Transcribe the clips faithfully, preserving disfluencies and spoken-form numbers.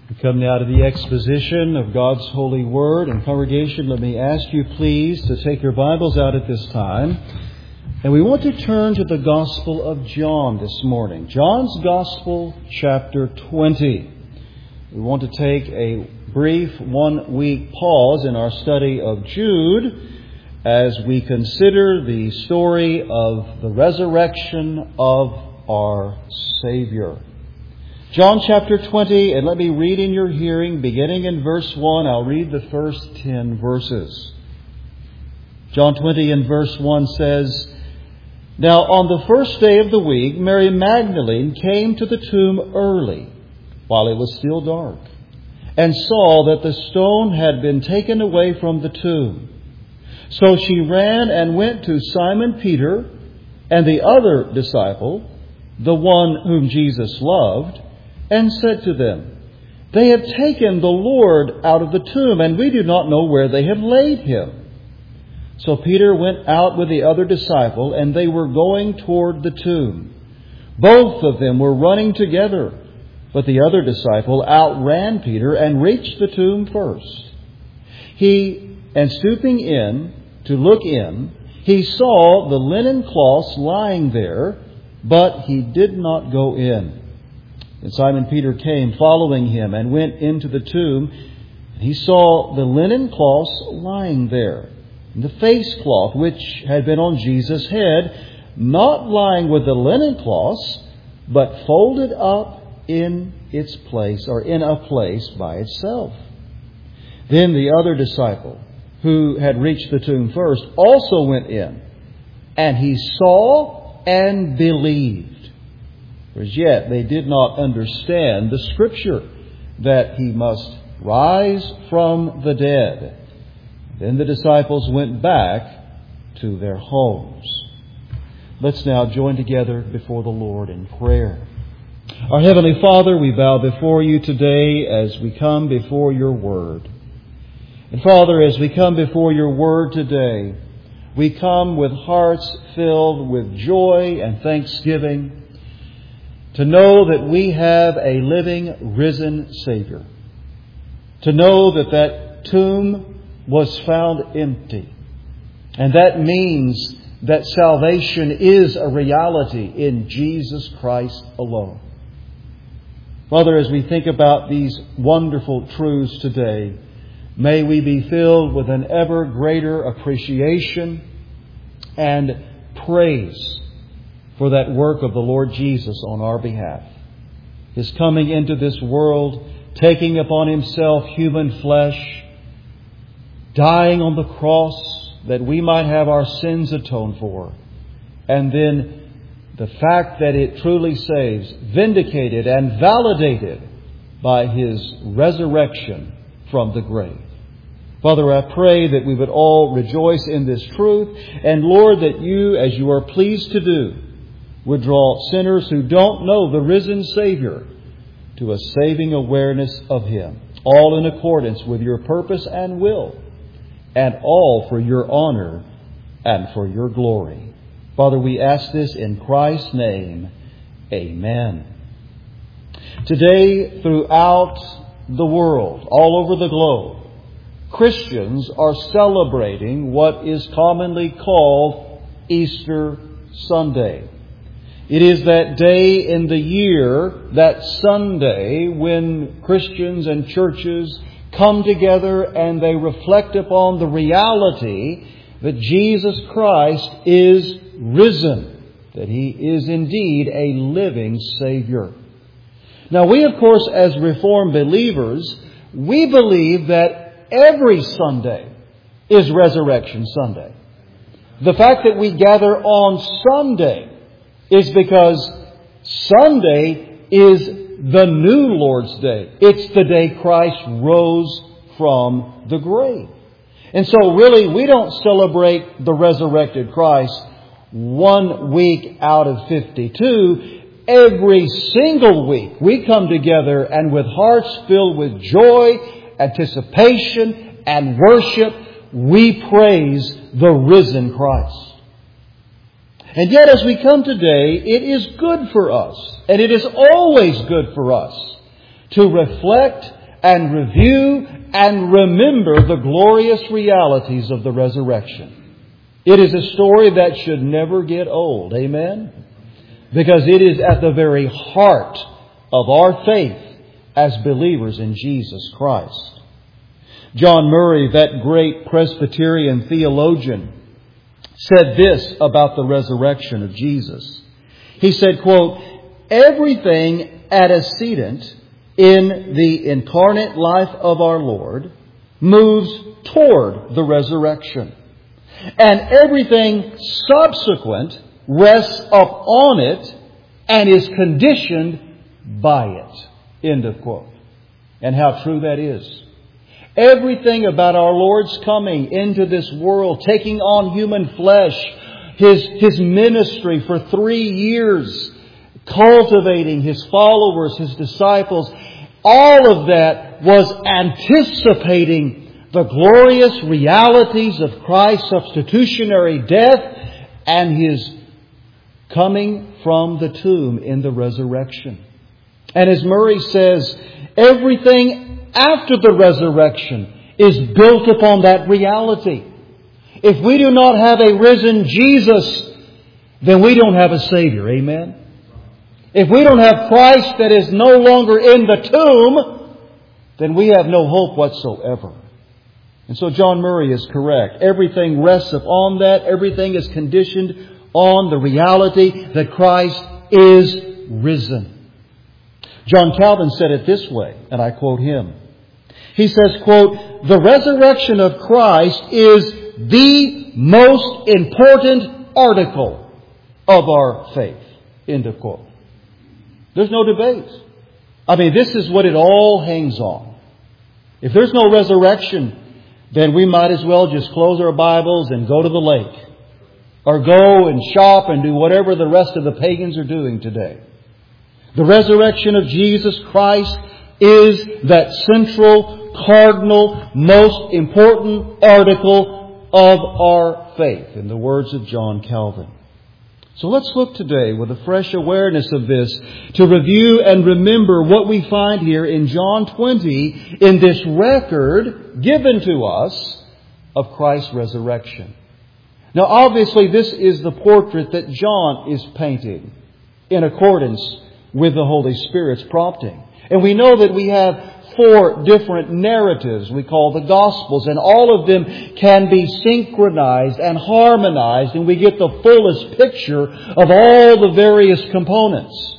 We come now to the exposition of God's holy word. And congregation, let me ask you please to take your Bibles out at this time. And we want to turn to the Gospel of John this morning. John's Gospel, chapter twenty. We want to take a brief one-week pause in our study of Jude as we consider the story of the resurrection of our Savior. John chapter twenty, and let me read in your hearing, beginning in verse one. I'll read the first ten verses. John twenty and verse one says, "Now on the first day of the week, Mary Magdalene came to the tomb early, while it was still dark, and saw that the stone had been taken away from the tomb. So she ran and went to Simon Peter and the other disciple, the one whom Jesus loved, and said to them, 'They have taken the Lord out of the tomb, and we do not know where they have laid him.' So Peter went out with the other disciple, and they were going toward the tomb. Both of them were running together, but the other disciple outran Peter and reached the tomb first. He, and stooping in to look in, he saw the linen cloths lying there, but he did not go in. And Simon Peter came following him and went into the tomb. And he saw the linen cloths lying there, and the face cloth which had been on Jesus' head, not lying with the linen cloths, but folded up in its place, or in a place by itself. Then the other disciple, who had reached the tomb first, also went in, and he saw and believed. For as yet they did not understand the Scripture that he must rise from the dead. Then the disciples went back to their homes." Let's now join together before the Lord in prayer. Our Heavenly Father, we bow before you today as we come before your word. And Father, as we come before your word today, we come with hearts filled with joy and thanksgiving to know that we have a living, risen Savior. To know that that tomb was found empty. And that means that salvation is a reality in Jesus Christ alone. Father, as we think about these wonderful truths today, may we be filled with an ever greater appreciation and praise for that work of the Lord Jesus on our behalf. His coming into this world, taking upon himself human flesh, dying on the cross that we might have our sins atoned for, and then the fact that it truly saves, vindicated and validated by his resurrection from the grave. Father, I pray that we would all rejoice in this truth, and Lord, that you, as you are pleased to do, would draw sinners who don't know the risen Savior to a saving awareness of him, all in accordance with your purpose and will, and all for your honor and for your glory. Father, we ask this in Christ's name. Amen. Today, throughout the world, all over the globe, Christians are celebrating what is commonly called Easter Sunday. It is that day in the year, that Sunday, when Christians and churches come together and they reflect upon the reality that Jesus Christ is risen, that He is indeed a living Savior. Now we, of course, as Reformed believers, we believe that every Sunday is Resurrection Sunday. The fact that we gather on Sunday is because Sunday is the new Lord's Day. It's the day Christ rose from the grave. And so really we don't celebrate the resurrected Christ one week out of fifty-two. Every single week we come together and with hearts filled with joy, anticipation, and worship, we praise the risen Christ. And yet as we come today, it is good for us, and it is always good for us, to reflect and review and remember the glorious realities of the resurrection. It is a story that should never get old. Amen? Because it is at the very heart of our faith as believers in Jesus Christ. John Murray, that great Presbyterian theologian, said this about the resurrection of Jesus. He said, quote, "Everything antecedent in the incarnate life of our Lord moves toward the resurrection. And everything subsequent rests upon it and is conditioned by it." End of quote. And how true that is. Everything about our Lord's coming into this world, taking on human flesh, His, His ministry for three years, cultivating His followers, His disciples, all of that was anticipating the glorious realities of Christ's substitutionary death and His coming from the tomb in the resurrection. And as Murray says, everything after the resurrection is built upon that reality. If we do not have a risen Jesus, then we don't have a Savior. Amen? If we don't have Christ that is no longer in the tomb, then we have no hope whatsoever. And so John Murray is correct. Everything rests upon that. Everything is conditioned on the reality that Christ is risen. John Calvin said it this way, and I quote him. He says, quote, "The resurrection of Christ is the most important article of our faith." End of quote. There's no debate. I mean, this is what it all hangs on. If there's no resurrection, then we might as well just close our Bibles and go to the lake. Or go and shop and do whatever the rest of the pagans are doing today. The resurrection of Jesus Christ is that central, cardinal, most important article of our faith, in the words of John Calvin. So let's look today with a fresh awareness of this to review and remember what we find here in John twenty in this record given to us of Christ's resurrection. Now obviously this is the portrait that John is painting in accordance with the Holy Spirit's prompting. And we know that we have four different narratives we call the Gospels, and all of them can be synchronized and harmonized, and we get the fullest picture of all the various components.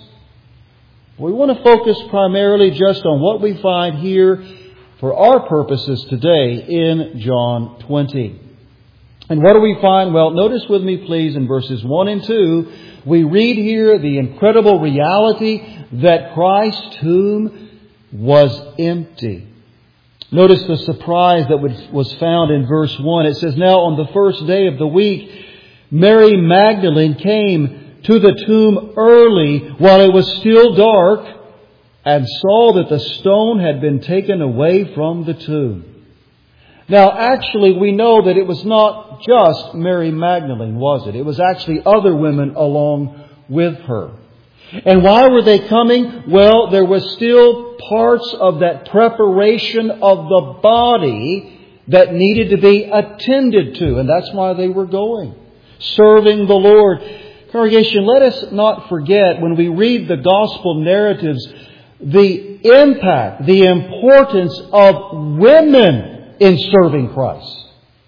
We want to focus primarily just on what we find here for our purposes today in John twenty. And what do we find? Well, notice with me please in verses one and two, we read here the incredible reality that Christ's tomb was empty. Notice the surprise that was found in verse one. It says, "Now on the first day of the week, Mary Magdalene came to the tomb early while it was still dark and saw that the stone had been taken away from the tomb." Now, actually, we know that it was not just Mary Magdalene, was it? It was actually other women along with her. And why were they coming? Well, there was still parts of that preparation of the body that needed to be attended to. And that's why they were going. Serving the Lord. Congregation, let us not forget when we read the gospel narratives, the impact, the importance of women in serving Christ.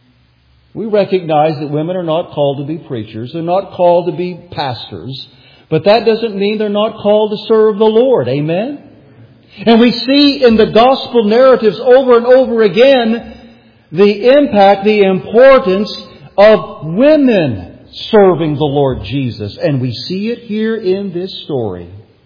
We recognize that women are not called to be preachers. They're not called to be pastors. But that doesn't mean they're not called to serve the Lord. Amen? And we see in the gospel narratives over and over again the impact, the importance of women serving the Lord Jesus. And we see it here in this story.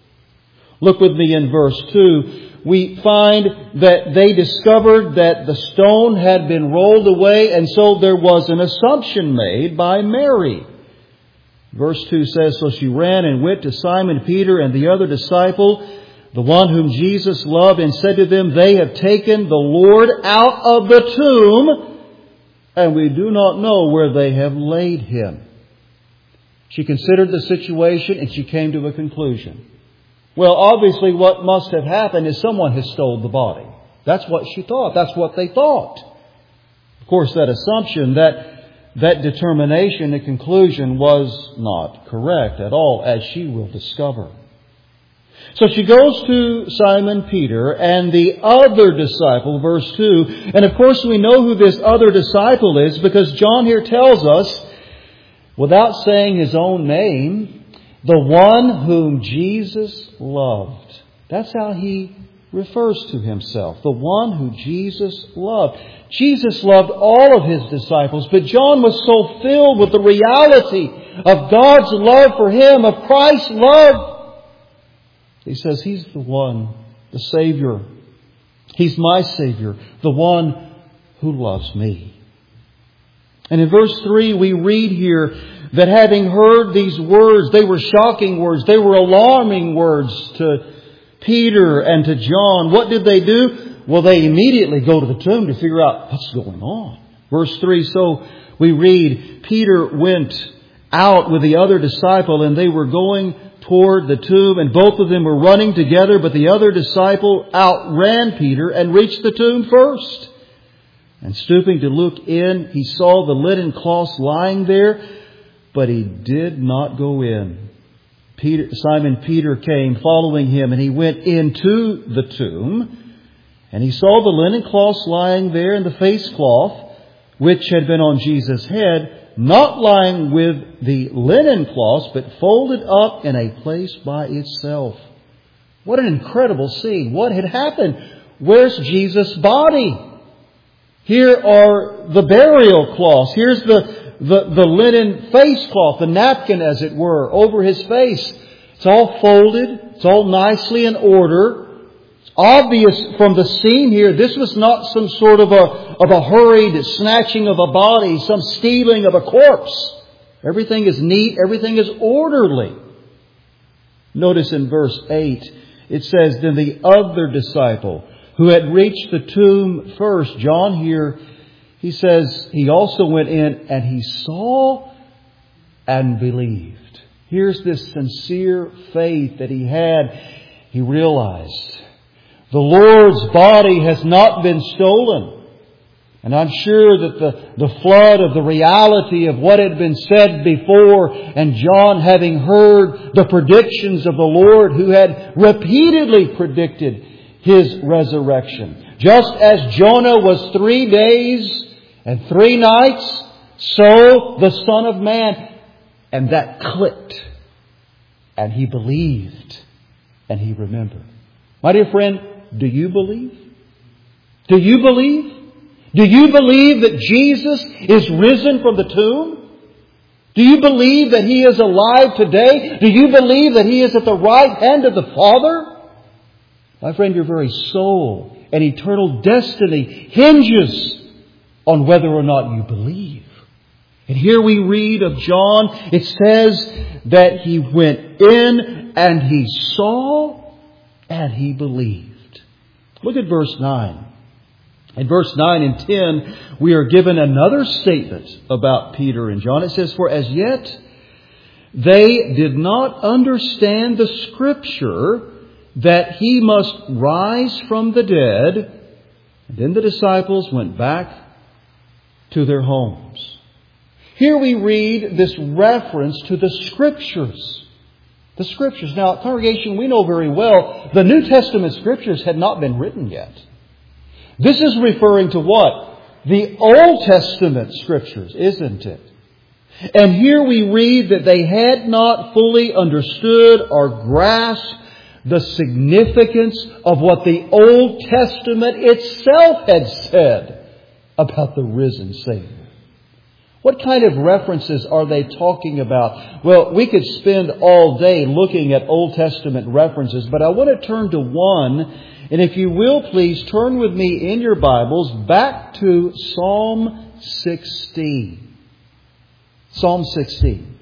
Look with me in verse two. We find that they discovered that the stone had been rolled away, and so there was an assumption made by Mary. Verse two says, "So she ran and went to Simon Peter and the other disciple, the one whom Jesus loved, and said to them, 'They have taken the Lord out of the tomb, and we do not know where they have laid Him.'" She considered the situation and she came to a conclusion. Well, obviously what must have happened is someone has stole the body. That's what she thought. That's what they thought. Of course, that assumption, that, that determination and conclusion was not correct at all, as she will discover. So she goes to Simon Peter and the other disciple, verse two. And of course we know who this other disciple is, because John here tells us, without saying his own name, the one whom Jesus loved. That's how he refers to himself. The one who Jesus loved. Jesus loved all of his disciples, but John was so filled with the reality of God's love for him, of Christ's love. He says, He's the one, the Savior. He's my Savior, the one who loves me. And in verse three, we read here that having heard these words, they were shocking words, they were alarming words to Peter and to John. What did they do? Well, they immediately go to the tomb to figure out what's going on. Verse three, so we read, Peter went out with the other disciple, and they were going toward the tomb, and both of them were running together, but the other disciple outran Peter and reached the tomb first. And stooping to look in, he saw the linen cloths lying there, but he did not go in. Peter, Simon Peter came following him, and he went into the tomb, and he saw the linen cloths lying there, and the face cloth, which had been on Jesus' head, not lying with the linen cloths, but folded up in a place by itself. What an incredible scene. What had happened? Where's Jesus' body? Here are the burial cloths. Here's the, the, the linen face cloth, the napkin as it were, over his face. It's all folded. It's all nicely in order. It's obvious from the scene here, this was not some sort of a, of a hurried snatching of a body, some stealing of a corpse. Everything is neat. Everything is orderly. Notice in verse eight, it says, then the other disciple who had reached the tomb first, John here, he says, he also went in and he saw and believed. Here's this sincere faith that he had. He realized the Lord's body has not been stolen. And I'm sure that the, the flood of the reality of what had been said before, and John having heard the predictions of the Lord who had repeatedly predicted His resurrection. Just as Jonah was three days and three nights, so the Son of Man. And that clicked. And he believed. And he remembered. My dear friend, do you believe? Do you believe? Do you believe that Jesus is risen from the tomb? Do you believe that He is alive today? Do you believe that He is at the right hand of the Father? My friend, your very soul and eternal destiny hinges on whether or not you believe. And here we read of John, it says that he went in and he saw and he believed. Look at verse nine. In verse nine and ten, we are given another statement about Peter and John. It says, for as yet they did not understand the Scripture that He must rise from the dead. And then the disciples went back to their homes. Here we read this reference to the Scriptures. The Scriptures. Now, congregation, we know very well the New Testament Scriptures had not been written yet. This is referring to what? The Old Testament Scriptures, isn't it? And here we read that they had not fully understood or grasped the significance of what the Old Testament itself had said about the risen Savior. What kind of references are they talking about? Well, we could spend all day looking at Old Testament references, but I want to turn to one. And if you will, please turn with me in your Bibles back to Psalm sixteen. Psalm sixteen.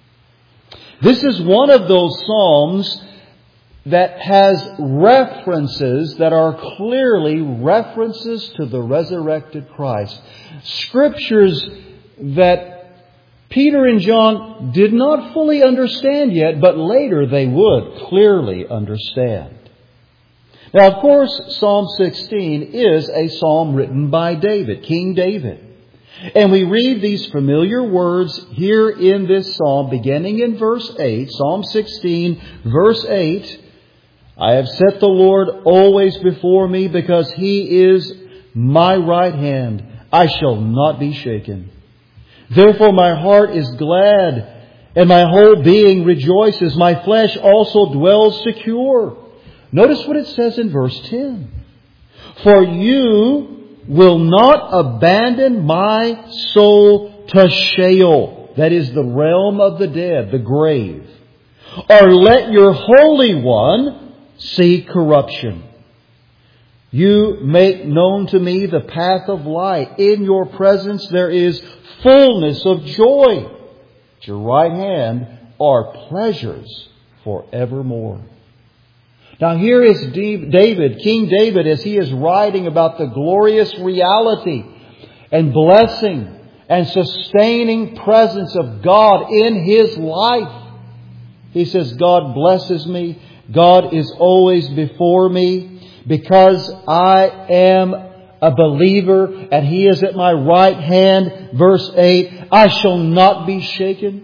This is one of those Psalms that has references that are clearly references to the resurrected Christ. Scriptures that Peter and John did not fully understand yet, but later they would clearly understand. Now, of course, Psalm sixteen is a psalm written by David, King David. And we read these familiar words here in this psalm, beginning in verse eight, Psalm sixteen, verse eight. I have set the Lord always before me, because He is my right hand. I shall not be shaken. Therefore my heart is glad, and my whole being rejoices. My flesh also dwells secure. Notice what it says in verse ten. For you will not abandon my soul to Sheol, that is the realm of the dead, the grave, or let your Holy One see corruption. You make known to me the path of light. In your presence there is fullness of joy. At your right hand are pleasures forevermore. Now here is David, King David, as he is writing about the glorious reality and blessing and sustaining presence of God in his life. He says, God blesses me. God is always before me, because I am a believer and He is at my right hand. Verse eight, I shall not be shaken.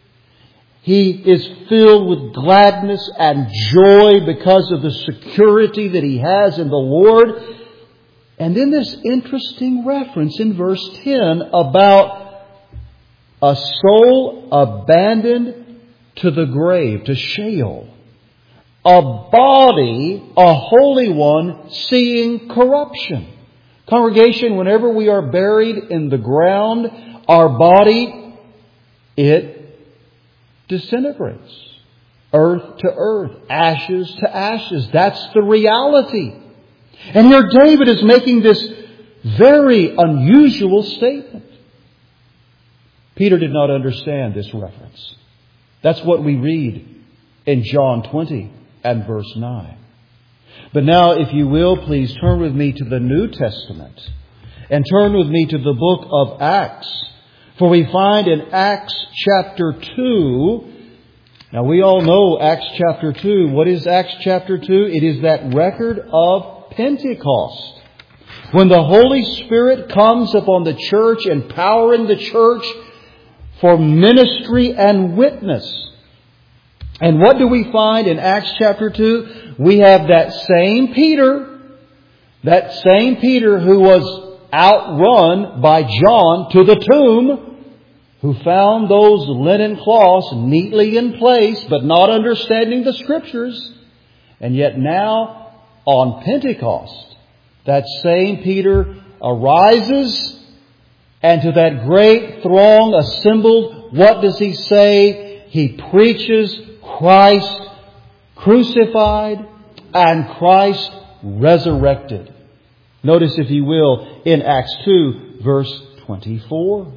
He is filled with gladness and joy because of the security that he has in the Lord. And then this interesting reference in verse ten about a soul abandoned to the grave, to Sheol. A body, a holy one, seeing corruption. Congregation, whenever we are buried in the ground, our body, it disintegrates. Earth to earth, ashes to ashes. That's the reality. And here David is making this very unusual statement. Peter did not understand this reference. That's what we read in John twenty and verse nine. But now, if you will, please turn with me to the New Testament and turn with me to the book of Acts. For we find in Acts chapter two, now we all know Acts chapter two. What is Acts chapter two? It is that record of Pentecost, when the Holy Spirit comes upon the church, empowering the church for ministry and witness. And what do we find in Acts chapter two? We have that same Peter, that same Peter who was outrun by John to the tomb, who found those linen cloths neatly in place, but not understanding the Scriptures. And yet now, on Pentecost, that same Peter arises, and to that great throng assembled, what does he say? He preaches Christ crucified and Christ resurrected. Notice, if you will, in Acts two, verse twenty-four.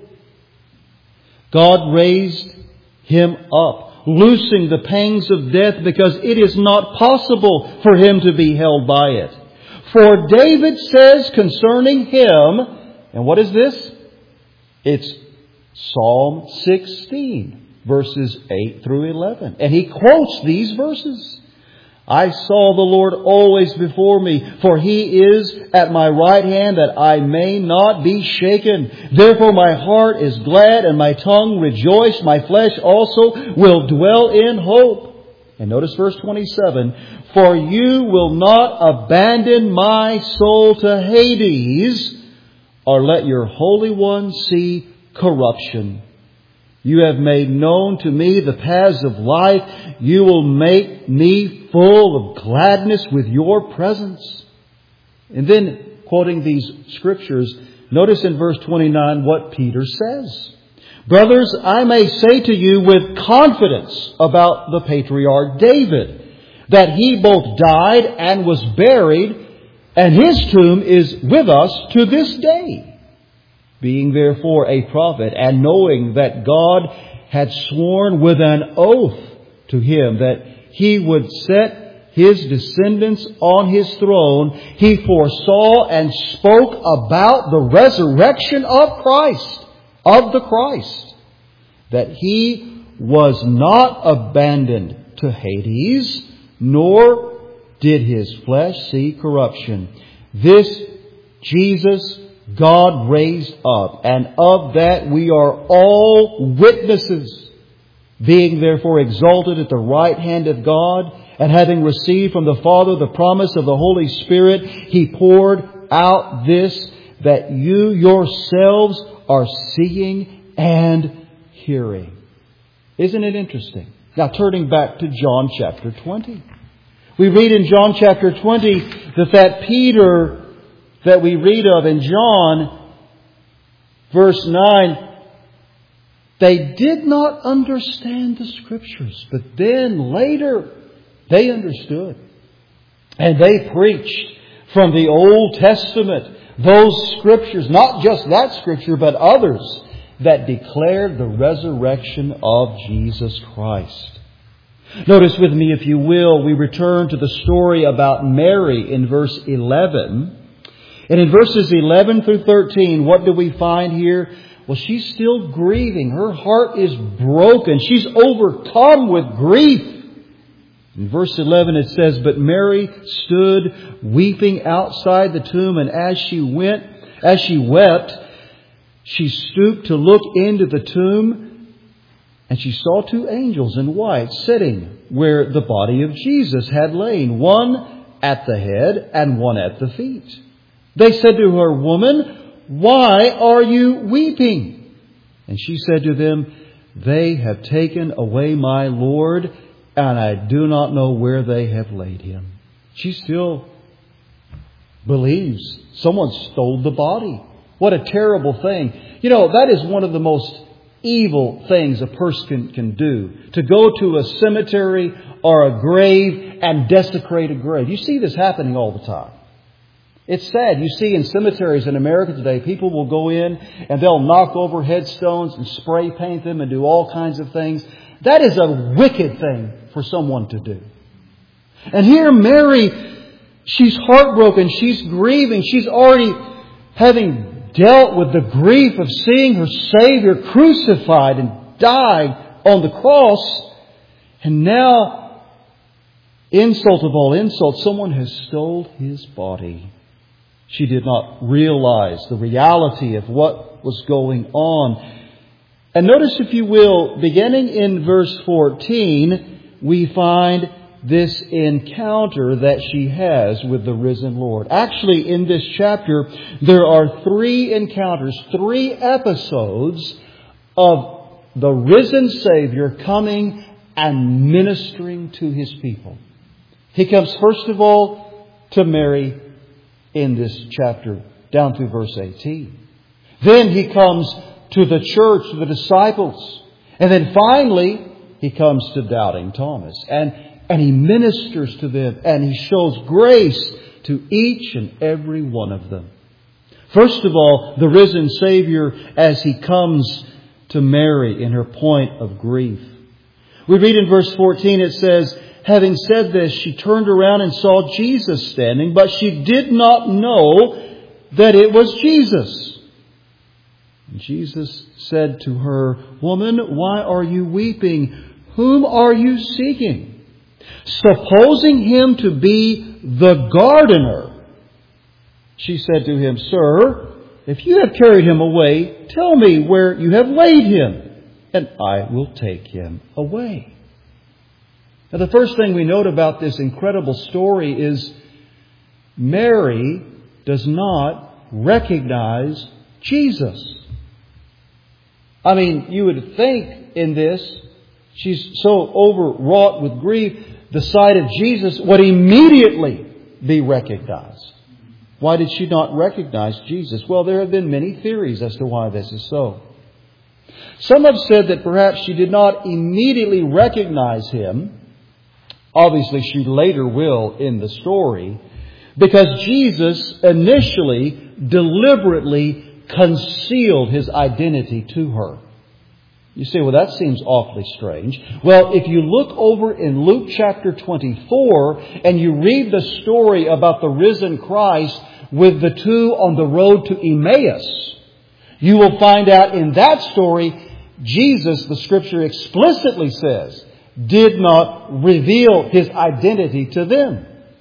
God raised him up, loosing the pangs of death, because it is not possible for him to be held by it. For David says concerning him, and what is this? It's Psalm sixteen, verses eight through eleven. And he quotes these verses. I saw the Lord always before me, for He is at my right hand, that I may not be shaken. Therefore my heart is glad and my tongue rejoice. My flesh also will dwell in hope. And notice verse twenty-seven. For you will not abandon my soul to Hades, or let your Holy One see corruption. You have made known to me the paths of life. You will make me full of gladness with your presence. And then, quoting these scriptures, notice in verse twenty-nine what Peter says. Brothers, I may say to you with confidence about the patriarch David, that he both died and was buried, and his tomb is with us to this day. Being therefore a prophet, and knowing that God had sworn with an oath to him that he would set his descendants on his throne, he foresaw and spoke about the resurrection of Christ, of the Christ, that he was not abandoned to Hades, nor did His flesh see corruption. This Jesus God raised up, and of that we are all witnesses. Being therefore exalted at the right hand of God, and having received from the Father the promise of the Holy Spirit, He poured out this, that you yourselves are seeing and hearing. Isn't it interesting? Now turning back to John chapter twenty. We read in John chapter twenty that that Peter that we read of in John, verse nine, they did not understand the Scriptures, but then later they understood. And they preached from the Old Testament those Scriptures, not just that Scripture, but others that declared the resurrection of Jesus Christ. Notice with me, if you will, we return to the story about Mary in verse eleven. And in verses eleven through thirteen, what do we find here? Well, she's still grieving. Her heart is broken. She's overcome with grief. In verse eleven it says, "But Mary stood weeping outside the tomb, and as she went, as she wept, she stooped to look into the tomb, and she saw two angels in white sitting where the body of Jesus had lain, one at the head and one at the feet. They said to her, 'Woman, why are you weeping?' And she said to them, 'They have taken away my Lord, and I do not know where they have laid Him.'" She still believes someone stole the body. What a terrible thing. You know, that is one of the most evil things a person can, can do. To go to a cemetery or a grave and desecrate a grave. You see this happening all the time. It's sad. You see in cemeteries in America today, people will go in and they'll knock over headstones and spray paint them and do all kinds of things. That is a wicked thing for someone to do. And here Mary, she's heartbroken. She's grieving. She's already having dealt with the grief of seeing her Savior crucified and died on the cross. And now, insult of all insults, someone has stole His body. She did not realize the reality of what was going on. And notice, if you will, beginning in verse fourteen, we find this encounter that she has with the risen Lord. Actually, in this chapter, there are three encounters, three episodes of the risen Savior coming and ministering to His people. He comes first of all to Mary in this chapter, down through verse eighteen. Then He comes to the church, to the disciples. And then finally, He comes to doubting Thomas. And, and He ministers to them, and He shows grace to each and every one of them. First of all, the risen Savior as He comes to Mary in her point of grief. We read in verse fourteen, it says, "Having said this, she turned around and saw Jesus standing, but she did not know that it was Jesus. And Jesus said to her, 'Woman, why are you weeping? Whom are you seeking?' Supposing Him to be the gardener, she said to Him, 'Sir, if you have carried Him away, tell me where you have laid Him, and I will take Him away.'" Now, the first thing we note about this incredible story is Mary does not recognize Jesus. I mean, you would think in this, she's so overwrought with grief, the sight of Jesus would immediately be recognized. Why did she not recognize Jesus? Well, there have been many theories as to why this is so. Some have said that perhaps she did not immediately recognize Him. Obviously, she later will in the story, because Jesus initially deliberately concealed His identity to her. You say, well, that seems awfully strange. Well, if you look over in Luke chapter twenty-four and you read the story about the risen Christ with the two on the road to Emmaus, you will find out in that story, Jesus, the Scripture explicitly says, did not reveal His identity to them.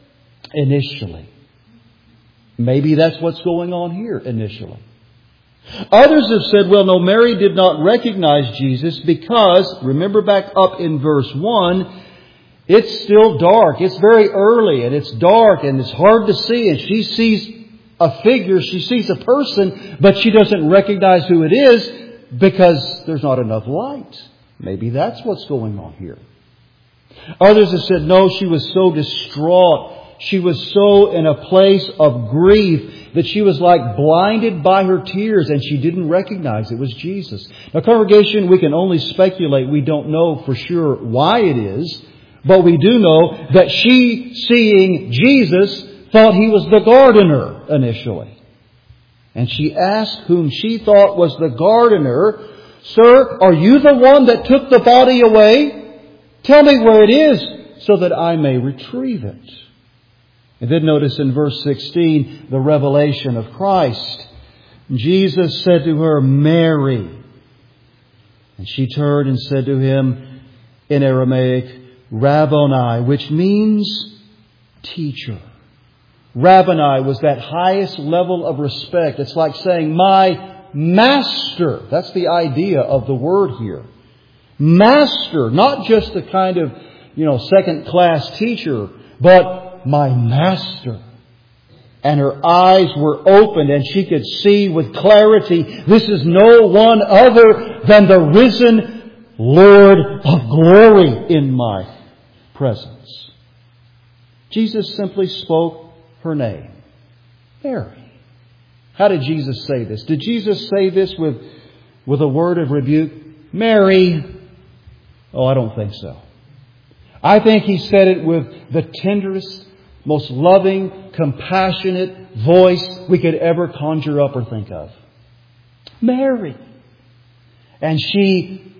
initially. Maybe that's what's going on here initially. Others have said, well, no, Mary did not recognize Jesus because, remember back up in verse one, it's still dark. It's very early and it's dark and it's hard to see. And she sees a figure, she sees a person, but she doesn't recognize who it is because there's not enough light. Maybe that's what's going on here. Others have said, no, she was so distraught. She was so in a place of grief that she was like blinded by her tears and she didn't recognize it was Jesus. Now, congregation, we can only speculate. We don't know for sure why it is. But we do know that she, seeing Jesus, thought He was the gardener initially. And she asked whom she thought was the gardener, Sir, are you the one that took the body away? Tell me where it is so that I may retrieve it. And then notice in verse sixteen, the revelation of Christ. Jesus said to her, Mary. And she turned and said to Him in Aramaic, Rabboni, which means teacher. Rabboni was that highest level of respect. It's like saying, my master. That's the idea of the word here. Master, not just the kind of, you know, second class teacher, but my master. And her eyes were opened and she could see with clarity, this is no one other than the risen Lord of glory in my presence. Jesus simply spoke her name, Mary. How did Jesus say this? Did Jesus say this with, with a word of rebuke? Mary. Oh, I don't think so. I think He said it with the tenderest, most loving, compassionate voice we could ever conjure up or think of. Mary. And she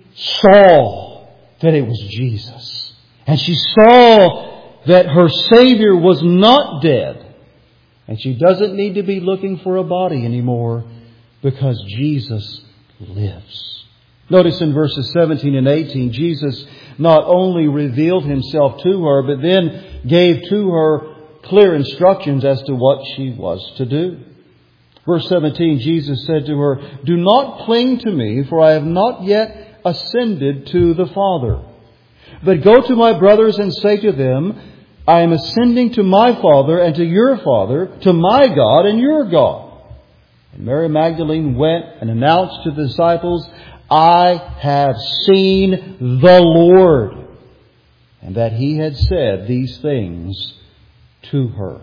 saw that it was Jesus. And she saw that her Savior was not dead. And she doesn't need to be looking for a body anymore because Jesus lives. Notice in verses seventeen and eighteen, Jesus not only revealed Himself to her, but then gave to her clear instructions as to what she was to do. Verse seventeen, Jesus said to her, Do not cling to me, for I have not yet ascended to the Father. But go to my brothers and say to them, I am ascending to my Father and to your Father, to my God and your God. And Mary Magdalene went and announced to the disciples, I have seen the Lord. And that He had said these things to her.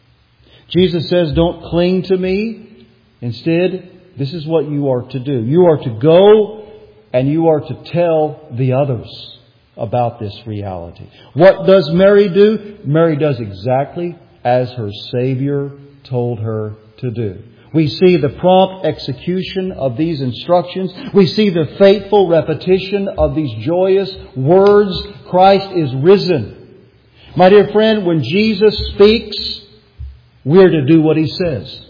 Jesus says, don't cling to me. Instead, this is what you are to do. You are to go and you are to tell the others about this reality. What does Mary do? Mary does exactly as her Savior told her to do. We see the prompt execution of these instructions. We see the faithful repetition of these joyous words. Christ is risen. My dear friend, when Jesus speaks, we're to do what He says.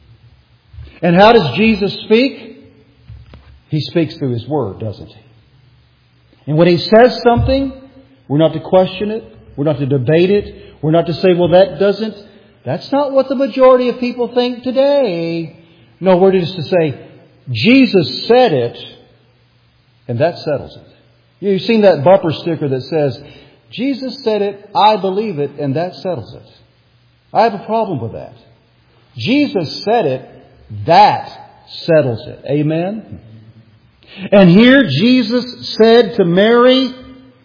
And how does Jesus speak? He speaks through His Word, doesn't He? And when He says something, we're not to question it. We're not to debate it. We're not to say, well, that doesn't, that's not what the majority of people think today. No, we're just to say, Jesus said it, and that settles it. You've seen that bumper sticker that says, Jesus said it, I believe it, and that settles it. I have a problem with that. Jesus said it, that settles it. Amen? And here Jesus said to Mary,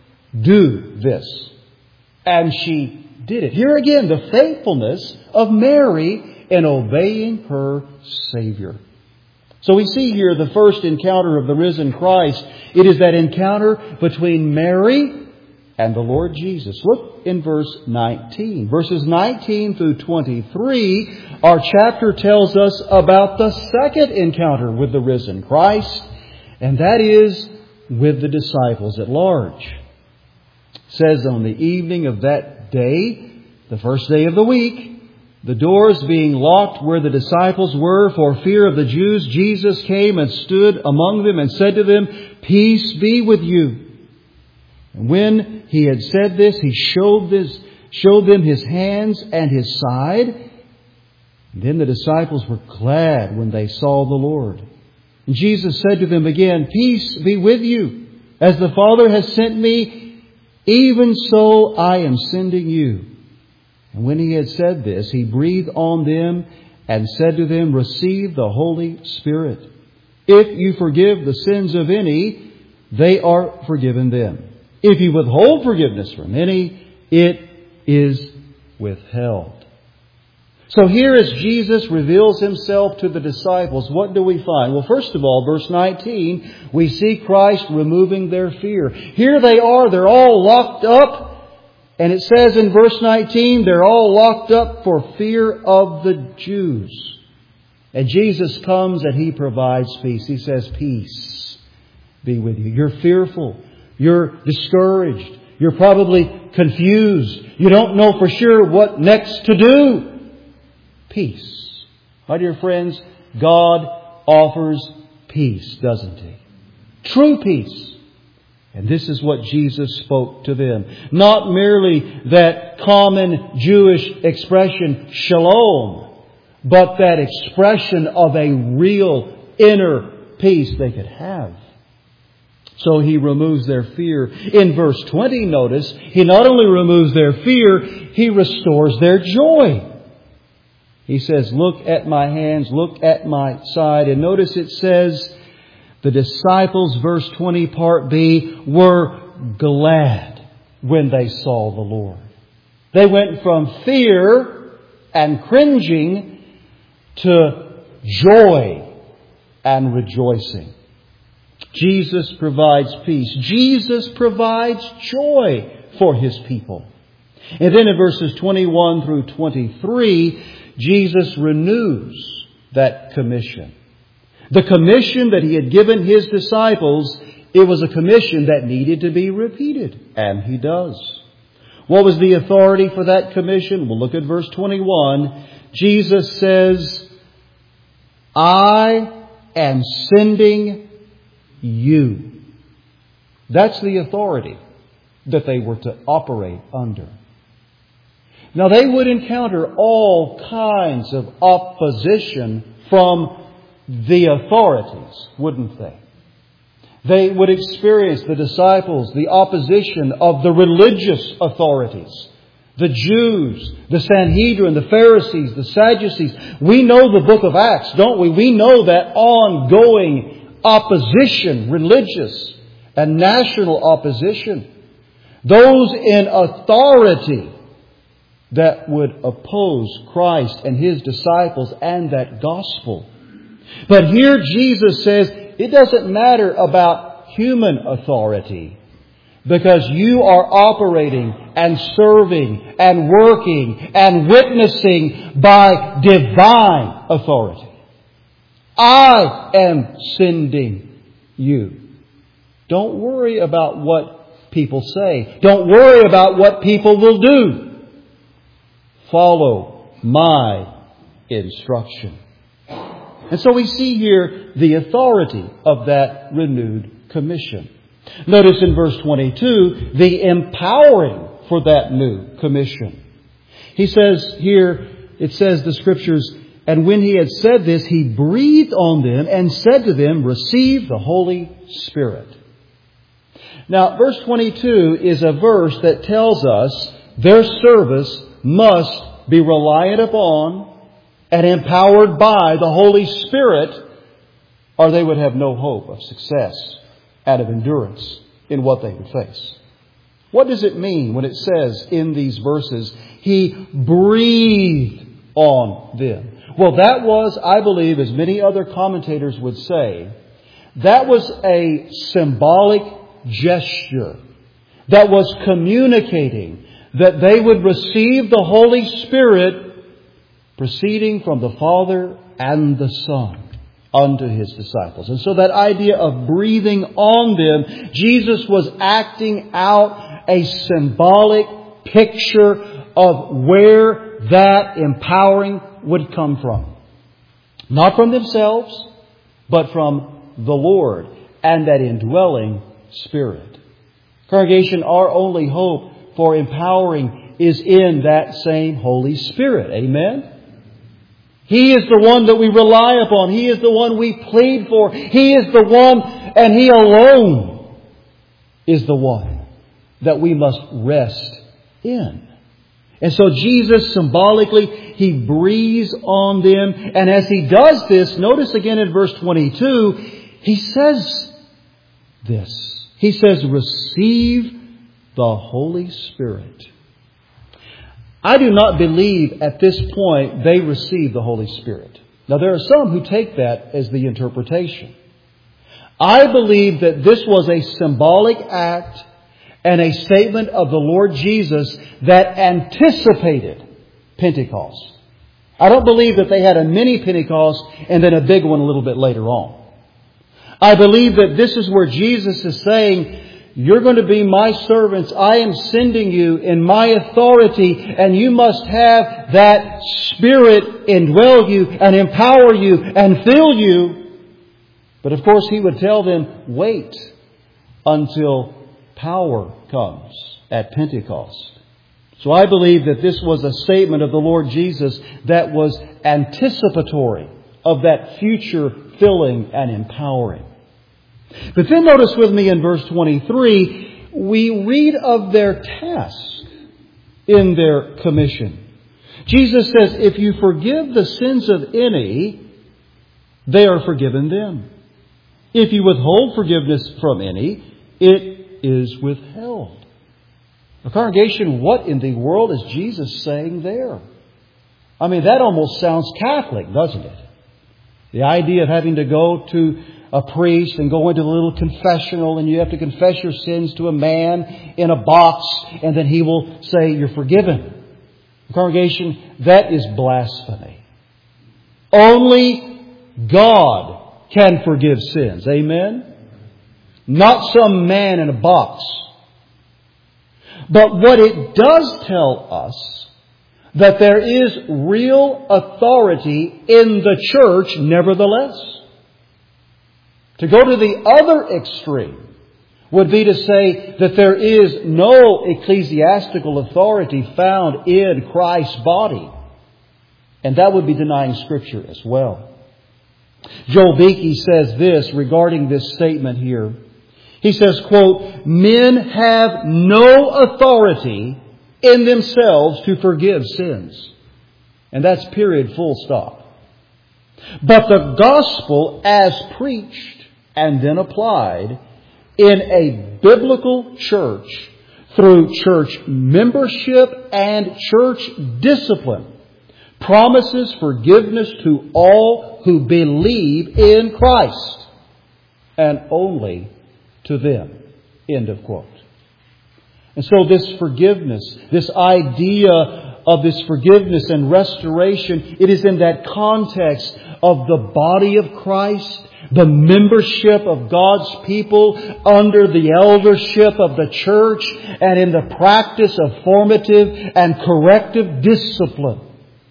do this. And she did it. Here again, the faithfulness of Mary in obeying her Savior. So we see here the first encounter of the risen Christ. It is that encounter between Mary and the Lord Jesus. Look in verse nineteen. Verses nineteen through twenty-three, our chapter tells us about the second encounter with the risen Christ. And that is with the disciples at large. It says on the evening of that day, the first day of the week, the doors being locked where the disciples were for fear of the Jews, Jesus came and stood among them and said to them, Peace be with you. And when He had said this, He showed this, showed them His hands and His side. And then the disciples were glad when they saw the Lord. And Jesus said to them again, "Peace be with you. As the Father has sent me, even so I am sending you." And when He had said this, He breathed on them and said to them, "Receive the Holy Spirit. If you forgive the sins of any, they are forgiven them. If you withhold forgiveness from any, it is withheld." So here as Jesus reveals Himself to the disciples, what do we find? Well, first of all, verse nineteen, we see Christ removing their fear. Here they are, they're all locked up. And it says in verse nineteen, they're all locked up for fear of the Jews. And Jesus comes and He provides peace. He says, "Peace be with you." You're fearful. You're discouraged. You're probably confused. You don't know for sure what next to do. Peace. My dear friends, God offers peace, doesn't He? True peace. And this is what Jesus spoke to them. Not merely that common Jewish expression, shalom, but that expression of a real inner peace they could have. So He removes their fear. In verse twenty, notice, He not only removes their fear, He restores their joy. He says, "Look at my hands, look at my side." And notice it says, the disciples, verse twenty, part B, were glad when they saw the Lord. They went from fear and cringing to joy and rejoicing. Jesus provides peace. Jesus provides joy for His people. And then in verses twenty-one through twenty-three, Jesus renews that commission. The commission that He had given His disciples, it was a commission that needed to be repeated. And He does. What was the authority for that commission? We'll look at verse twenty-one. Jesus says, "I am sending you." That's the authority that they were to operate under. Now they would encounter all kinds of opposition from the authorities, wouldn't they? They would experience, the disciples, the opposition of the religious authorities. The Jews, the Sanhedrin, the Pharisees, the Sadducees. We know the book of Acts, don't we? We know that ongoing opposition, religious and national opposition. Those in authority that would oppose Christ and His disciples and that gospel. But here Jesus says it doesn't matter about human authority, because you are operating and serving and working and witnessing by divine authority. I am sending you. Don't worry about what people say. Don't worry about what people will do. Follow my instruction. And so we see here the authority of that renewed commission. Notice in verse twenty-two, the empowering for that new commission. He says here, it says the Scriptures, "And when He had said this, He breathed on them and said to them, 'Receive the Holy Spirit.'" Now, verse twenty-two is a verse that tells us their service must be reliant upon and empowered by the Holy Spirit, or they would have no hope of success and of endurance in what they would face. What does it mean when it says in these verses, He breathed on them? Well, that was, I believe, as many other commentators would say, that was a symbolic gesture that was communicating that they would receive the Holy Spirit proceeding from the Father and the Son unto His disciples. And so that idea of breathing on them, Jesus was acting out a symbolic picture of where that empowering would come from. Not from themselves, but from the Lord and that indwelling Spirit. Congregation, our only hope for empowering is in that same Holy Spirit. Amen? He is the one that we rely upon. He is the one we plead for. He is the one, and He alone is the one that we must rest in. And so Jesus symbolically, He breathes on them. And as He does this, notice again in verse twenty-two, He says this. He says, receive the Holy Spirit. I do not believe at this point they received the Holy Spirit. Now there are some who take that as the interpretation. I believe that this was a symbolic act and a statement of the Lord Jesus that anticipated Pentecost. I don't believe that they had a mini Pentecost and then a big one a little bit later on. I believe that this is where Jesus is saying, you're going to be my servants. I am sending you in my authority, and you must have that Spirit indwell you and empower you and fill you. But of course, He would tell them, wait until power comes at Pentecost. So I believe that this was a statement of the Lord Jesus that was anticipatory of that future filling and empowering. But then notice with me in verse twenty-three, we read of their task in their commission. Jesus says, if you forgive the sins of any, they are forgiven them. If you withhold forgiveness from any, it is withheld. The congregation, what in the world is Jesus saying there? I mean, that almost sounds Catholic, doesn't it? The idea of having to go to a priest and go into a little confessional and you have to confess your sins to a man in a box and then he will say you're forgiven. The congregation, that is blasphemy. Only God can forgive sins. Amen? Not some man in a box. But what it does tell us, that there is real authority in the church nevertheless. To go to the other extreme would be to say that there is no ecclesiastical authority found in Christ's body. And that would be denying Scripture as well. Joel Beeke says this regarding this statement here. He says, quote, men have no authority in themselves to forgive sins. And that's period, full stop. But the gospel as preached and then applied in a biblical church through church membership and church discipline promises forgiveness to all who believe in Christ and only to them. End of quote. And so this forgiveness, this idea of this forgiveness and restoration, it is in that context of the body of Christ, the membership of God's people under the eldership of the church, and in the practice of formative and corrective discipline.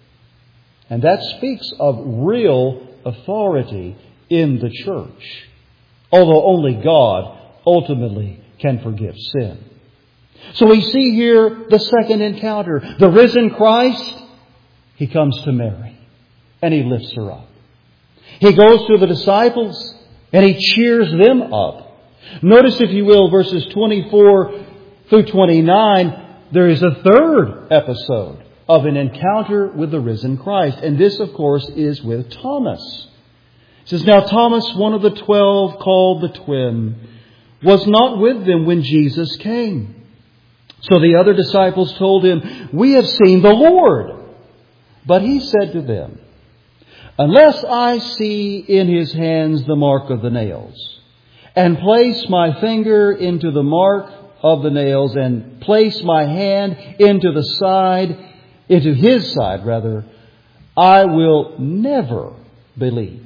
And that speaks of real authority in the church, although only God ultimately can forgive sin. So we see here the second encounter. The risen Christ, He comes to Mary and He lifts her up. He goes to the disciples and He cheers them up. Notice, if you will, verses twenty-four through twenty-nine, there is a third episode of an encounter with the risen Christ. And this, of course, is with Thomas. It says, now Thomas, one of the twelve, called the twin, was not with them when Jesus came. So the other disciples told Him, we have seen the Lord. But He said to them, unless I see in His hands the mark of the nails, and place my finger into the mark of the nails, and place my hand into the side, into His side rather, I will never believe.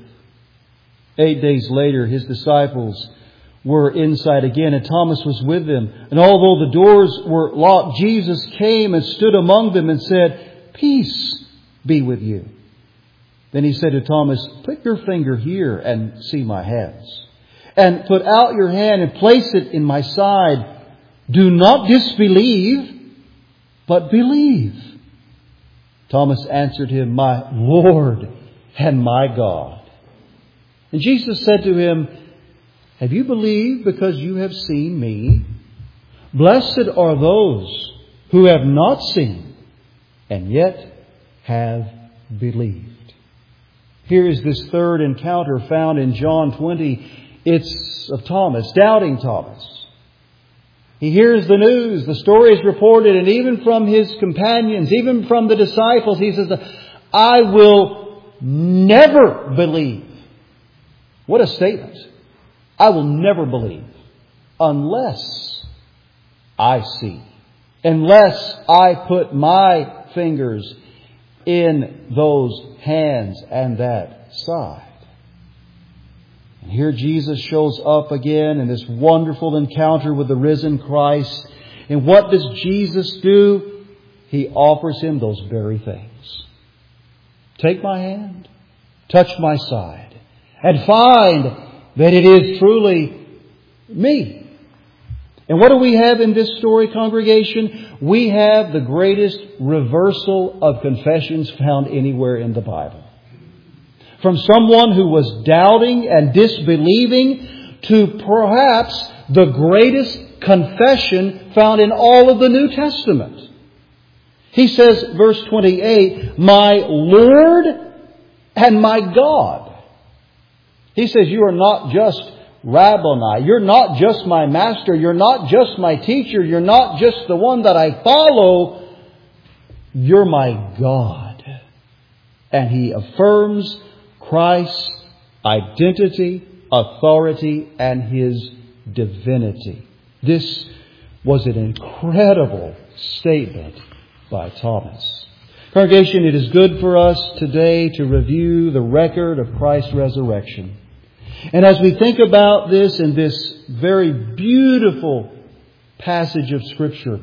Eight days later, His disciples were inside again, and Thomas was with them. And although the doors were locked, Jesus came and stood among them and said, peace be with you. Then He said to Thomas, put your finger here and see my hands. And put out your hand and place it in my side. Do not disbelieve, but believe." Thomas answered him, "My Lord and my God." And Jesus said to him, "Have you believed because you have seen me? Blessed are those who have not seen and yet have believed." Here is this third encounter found in John twenty. It's of Thomas, doubting Thomas. He hears the news, the story is reported, and even from his companions, even from the disciples, he says, "I will never believe." What a statement. I will never believe unless I see, unless I put my fingers in those hands and that side. And here Jesus shows up again in this wonderful encounter with the risen Christ. And what does Jesus do? He offers him those very things. Take my hand, touch my side, and find that it is truly me. And what do we have in this story, congregation? We have the greatest reversal of confessions found anywhere in the Bible. From someone who was doubting and disbelieving to perhaps the greatest confession found in all of the New Testament. He says, verse twenty-eight, "My Lord and my God." He says, "You are not just Rabboni. You're not just my master. You're not just my teacher. You're not just the one that I follow. You're my God." And he affirms Christ's identity, authority, and His divinity. This was an incredible statement by Thomas. Congregation, it is good for us today to review the record of Christ's resurrection. And as we think about this in this very beautiful passage of Scripture,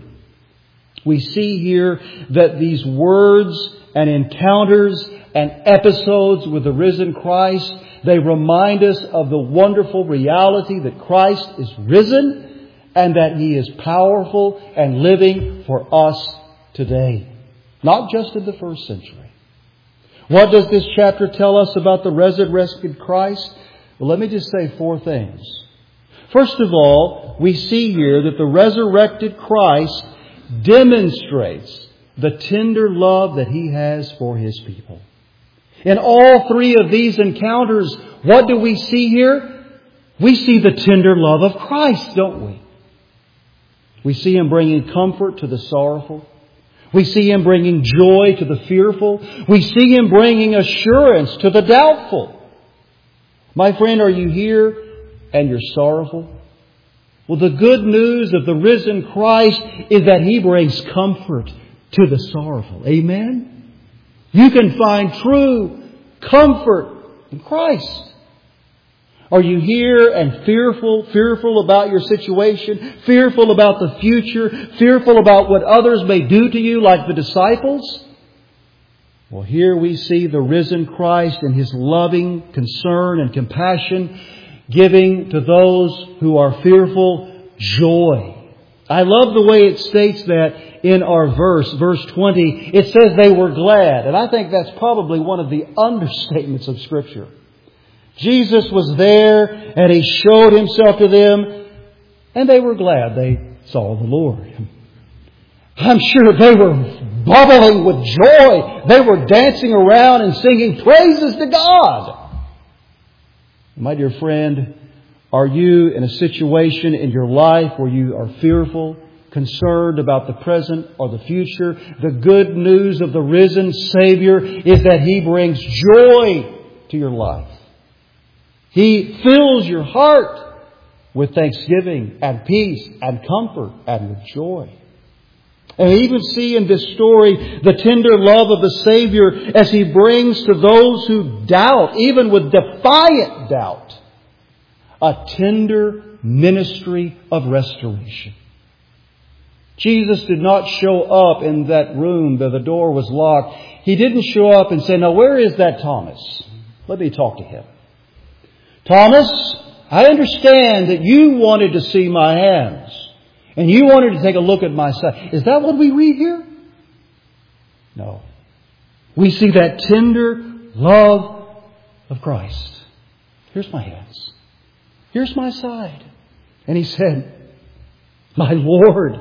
we see here that these words and encounters and episodes with the risen Christ, they remind us of the wonderful reality that Christ is risen and that He is powerful and living for us today. Not just in the first century. What does this chapter tell us about the resurrected Christ? Well, let me just say four things. First of all, we see here that the resurrected Christ demonstrates the tender love that He has for His people. In all three of these encounters, what do we see here? We see the tender love of Christ, don't we? We see Him bringing comfort to the sorrowful. We see Him bringing joy to the fearful. We see Him bringing assurance to the doubtful. My friend, are you here and you're sorrowful? Well, the good news of the risen Christ is that He brings comfort to the sorrowful. Amen? You can find true comfort in Christ. Are you here and fearful, fearful about your situation, fearful about the future, fearful about what others may do to you like the disciples? Well, here we see the risen Christ and His loving concern and compassion giving to those who are fearful joy. I love the way it states that in our verse, verse twenty. It says they were glad. And I think that's probably one of the understatements of Scripture. Jesus was there and He showed Himself to them and they were glad they saw the Lord. I'm sure they were bubbling with joy. They were dancing around and singing praises to God. My dear friend, are you in a situation in your life where you are fearful, concerned about the present or the future? The good news of the risen Savior is that He brings joy to your life. He fills your heart with thanksgiving and peace and comfort and with joy. And we even see in this story the tender love of the Savior as He brings to those who doubt, even with defiant doubt, a tender ministry of restoration. Jesus did not show up in that room where the door was locked. He didn't show up and say, "Now where is that Thomas? Let me talk to him. Thomas, I understand that you wanted to see my hands. And you wanted to take a look at my side." Is that what we read here? No. We see that tender love of Christ. Here's my hands. Here's my side. And He said, my Lord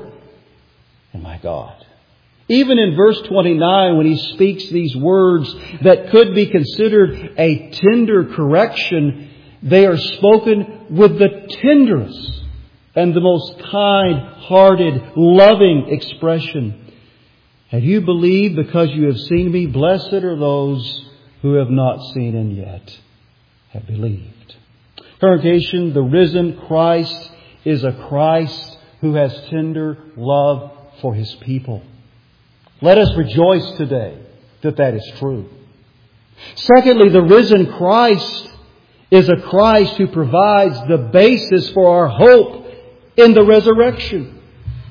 and my God. Even in verse twenty-nine, when He speaks these words that could be considered a tender correction, they are spoken with the tenderest and the most kind-hearted, loving expression. Have you believed because you have seen me? Blessed are those who have not seen and yet have believed. Congregation, the risen Christ is a Christ who has tender love for His people. Let us rejoice today that that is true. Secondly, the risen Christ is a Christ who provides the basis for our hope in the resurrection.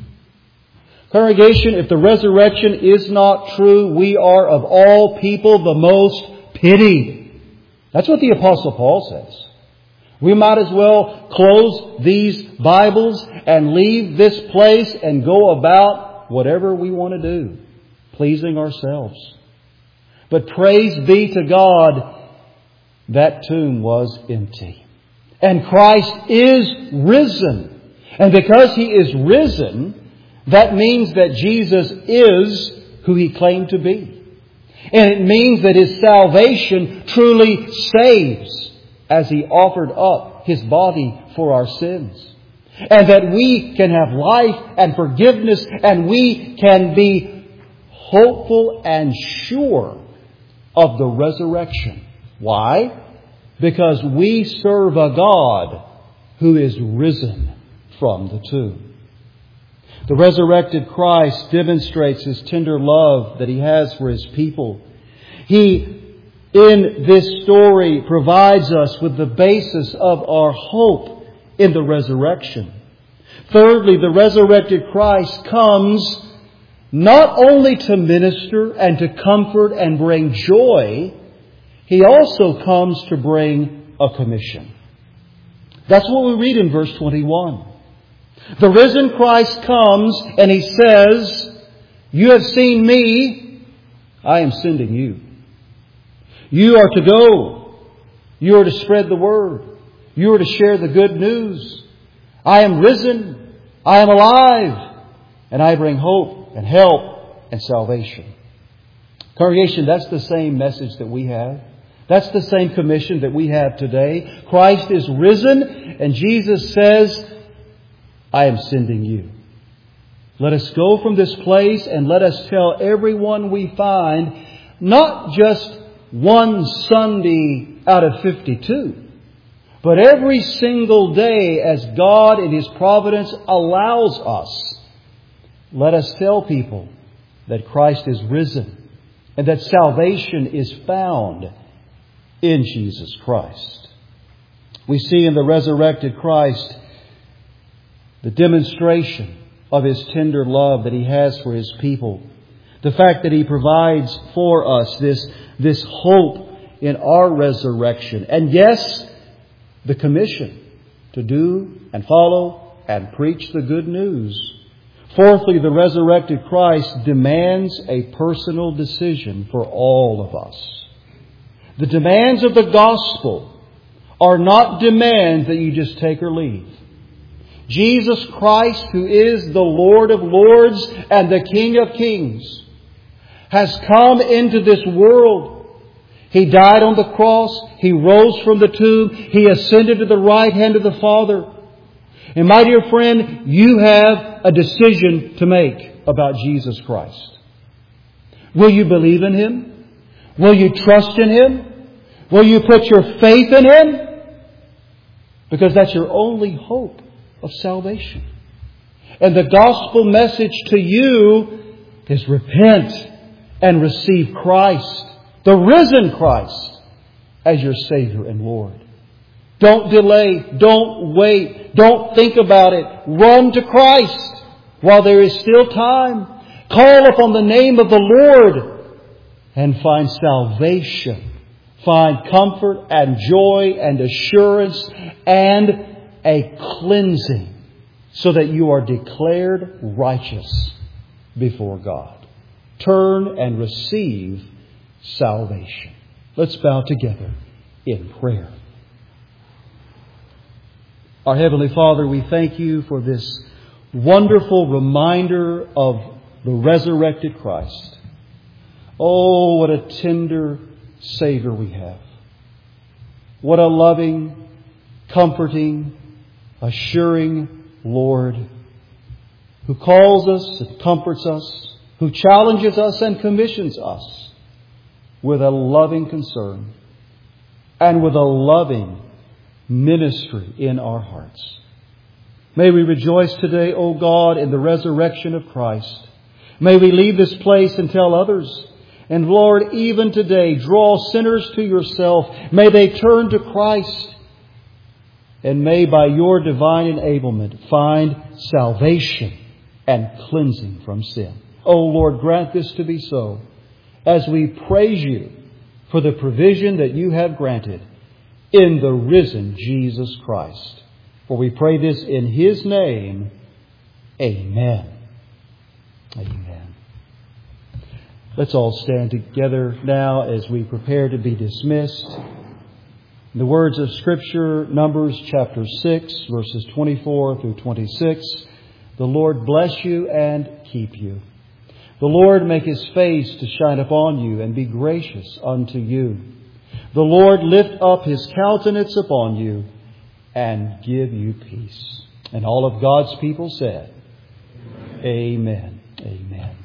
Congregation, if the resurrection is not true, we are of all people the most pitied. That's what the Apostle Paul says. We might as well close these Bibles and leave this place and go about whatever we want to do, pleasing ourselves. But praise be to God, that tomb was empty. And Christ is risen. And because He is risen, that means that Jesus is who He claimed to be. And it means that His salvation truly saves, as He offered up His body for our sins. And that we can have life and forgiveness, and we can be hopeful and sure of the resurrection. Why? Because we serve a God who is risen from the tomb. The resurrected Christ demonstrates His tender love that He has for His people. He, in this story, provides us with the basis of our hope in the resurrection. Thirdly, the resurrected Christ comes not only to minister and to comfort and bring joy, He also comes to bring a commission. That's what we read in verse twenty-one. The risen Christ comes and He says, you have seen me, I am sending you. You are to go. You are to spread the word. You are to share the good news. I am risen. I am alive. And I bring hope and help and salvation. Congregation, that's the same message that we have. That's the same commission that we have today. Christ is risen, and Jesus says, I am sending you. Let us go from this place and let us tell everyone we find, not just one Sunday out of fifty-two, but every single day as God in His providence allows us. Let us tell people that Christ is risen and that salvation is found in Jesus Christ. We see in the resurrected Christ the demonstration of His tender love that He has for His people. The fact that He provides for us this, this hope in our resurrection. And yes, the commission to do and follow and preach the good news. Fourthly, the resurrected Christ demands a personal decision for all of us. The demands of the gospel are not demands that you just take or leave. Jesus Christ, who is the Lord of lords and the King of kings, has come into this world. He died on the cross. He rose from the tomb. He ascended to the right hand of the Father. And my dear friend, you have a decision to make about Jesus Christ. Will you believe in Him? Will you trust in Him? Will you put your faith in Him? Because that's your only hope of salvation. And the gospel message to you is repent and receive Christ, the risen Christ, as your Savior and Lord. Don't delay. Don't wait. Don't think about it. Run to Christ while there is still time. Call upon the name of the Lord and find salvation. Find comfort and joy and assurance and a cleansing so that you are declared righteous before God. turn and receive salvation. Let's bow together in prayer. Our Heavenly Father, we thank You for this wonderful reminder of the resurrected Christ. Oh, what a tender Savior we have. What a loving, comforting, assuring Lord who calls us and comforts us, who challenges us and commissions us with a loving concern and with a loving ministry in our hearts. May we rejoice today, O God, in the resurrection of Christ. May we leave this place and tell others. And Lord, even today, draw sinners to Yourself. May they turn to Christ. And may by Your divine enablement find salvation and cleansing from sin. O Lord, grant this to be so as we praise You for the provision that You have granted in the risen Jesus Christ. For we pray this in His name. Amen. Amen. Let's all stand together now as we prepare to be dismissed. In the words of Scripture, Numbers chapter six, verses twenty-four through twenty-six, the Lord bless you and keep you. The Lord make His face to shine upon you and be gracious unto you. The Lord lift up His countenance upon you and give you peace. And all of God's people said, Amen. Amen. Amen.